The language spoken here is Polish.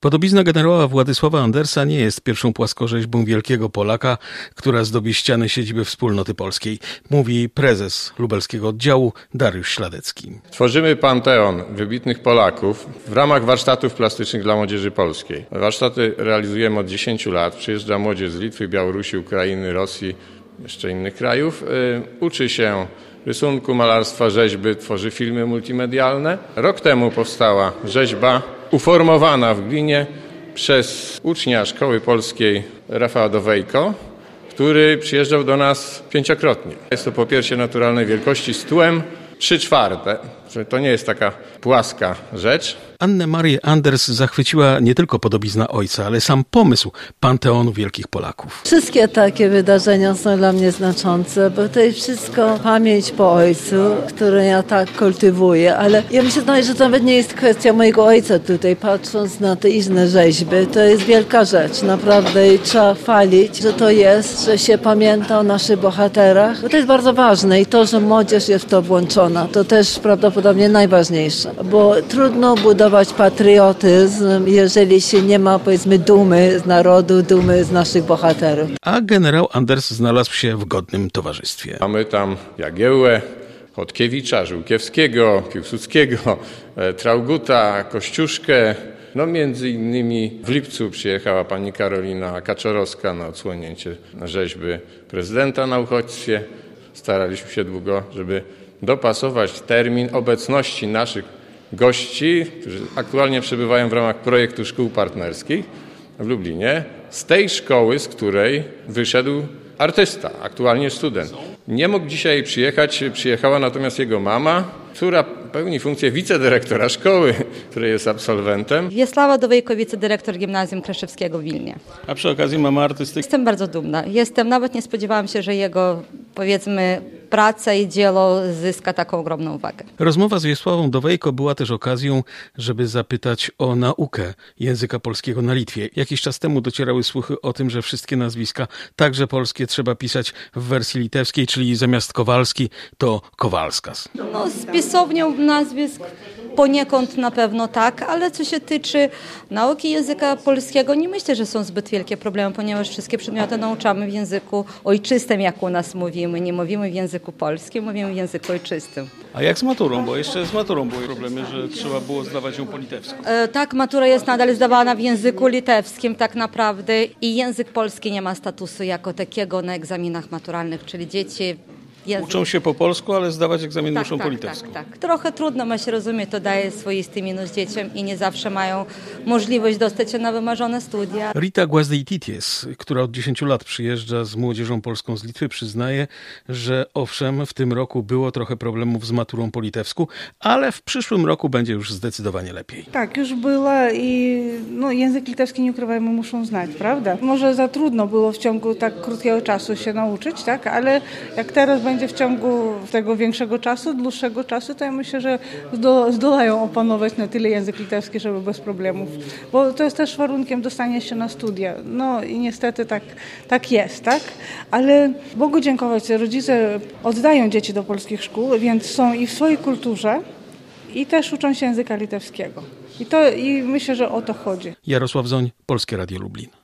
Podobizna generała Władysława Andersa nie jest pierwszą płaskorzeźbą wielkiego Polaka, która zdobi ściany siedziby Wspólnoty Polskiej, mówi prezes lubelskiego oddziału Dariusz Śladecki. Tworzymy panteon wybitnych Polaków w ramach warsztatów plastycznych dla młodzieży polskiej. Warsztaty realizujemy od 10 lat. Przyjeżdża młodzież z Litwy, Białorusi, Ukrainy, Rosji, jeszcze innych krajów. Uczy się rysunku, malarstwa, rzeźby, tworzy filmy multimedialne. Rok temu powstała rzeźba uformowana w glinie przez ucznia szkoły polskiej Rafała Dowejko, który przyjeżdżał do nas 5-krotnie. Jest to po piersie naturalnej wielkości z tyłem 3/4. To nie jest taka płaska rzecz. Annę Marię Anders zachwyciła nie tylko podobizna ojca, ale sam pomysł Panteonu Wielkich Polaków. Wszystkie takie wydarzenia są dla mnie znaczące, bo to jest wszystko pamięć po ojcu, którą ja tak kultywuję, ale ja myślę, że to nawet nie jest kwestia mojego ojca tutaj, patrząc na te inne rzeźby. To jest wielka rzecz, naprawdę, i trzeba chwalić, że to jest, że się pamięta o naszych bohaterach, bo to jest bardzo ważne i to, że młodzież jest w to włączona, to też prawdopodobnie najważniejsze, bo trudno budować patriotyzm, jeżeli się nie ma, powiedzmy, dumy z narodu, dumy z naszych bohaterów. A generał Anders znalazł się w godnym towarzystwie. Mamy tam Jagiełłę, Chodkiewicza, Żółkiewskiego, Piłsudskiego, Trauguta, Kościuszkę. Między innymi w lipcu przyjechała pani Karolina Kaczorowska na odsłonięcie rzeźby prezydenta na uchodźstwie. Staraliśmy się długo, żeby dopasować termin obecności naszych gości, którzy aktualnie przebywają w ramach projektu szkół partnerskich w Lublinie, z tej szkoły, z której wyszedł artysta, aktualnie student. Nie mógł dzisiaj przyjechać, przyjechała natomiast jego mama, która pełni funkcję wicedyrektora szkoły, której jest absolwentem. Wiesława Dowejko, wicedyrektor Gimnazjum Kraszewskiego w Wilnie. A przy okazji mama artysty. Jestem bardzo dumna. Nawet nie spodziewałam się, że jego, powiedzmy, praca i dzieło zyska taką ogromną uwagę. Rozmowa z Wiesławą Dowejko była też okazją, żeby zapytać o naukę języka polskiego na Litwie. Jakiś czas temu docierały słuchy o tym, że wszystkie nazwiska, także polskie, trzeba pisać w wersji litewskiej, czyli zamiast Kowalski to Kowalskas. Z pisownią nazwisk poniekąd na pewno tak, ale co się tyczy nauki języka polskiego, nie myślę, że są zbyt wielkie problemy, ponieważ wszystkie przedmioty nauczamy w języku ojczystym, jak u nas mówimy. Nie mówimy w języku polskim, mówimy w języku ojczystym. A jak z maturą? Bo jeszcze z maturą były problemy, że trzeba było zdawać ją po litewsku. Tak, matura jest nadal zdawana w języku litewskim tak naprawdę i język polski nie ma statusu jako takiego na egzaminach maturalnych, czyli dzieci uczą się po polsku, ale zdawać egzamin muszą po litewsku. Tak. Trochę trudno ma się rozumieć, to daje swoisty minus dzieciom i nie zawsze mają możliwość dostać się na wymarzone studia. Rita Głazdejtities, która od 10 lat przyjeżdża z młodzieżą polską z Litwy, przyznaje, że owszem, w tym roku było trochę problemów z maturą po litewsku, ale w przyszłym roku będzie już zdecydowanie lepiej. Tak, już była i język litewski, nie ukrywajmy, muszą znać, prawda? Może za trudno było w ciągu tak krótkiego czasu się nauczyć, tak? Ale jak teraz będzie w ciągu tego większego czasu, dłuższego czasu, to ja myślę, że zdolają opanować na tyle język litewski, żeby bez problemów. Bo to jest też warunkiem dostania się na studia. I niestety tak jest, tak? Ale Bogu dziękować, rodzice oddają dzieci do polskich szkół, więc są i w swojej kulturze, i też uczą się języka litewskiego. I myślę, że o to chodzi. Jarosław Zoń, Polskie Radio Lublin.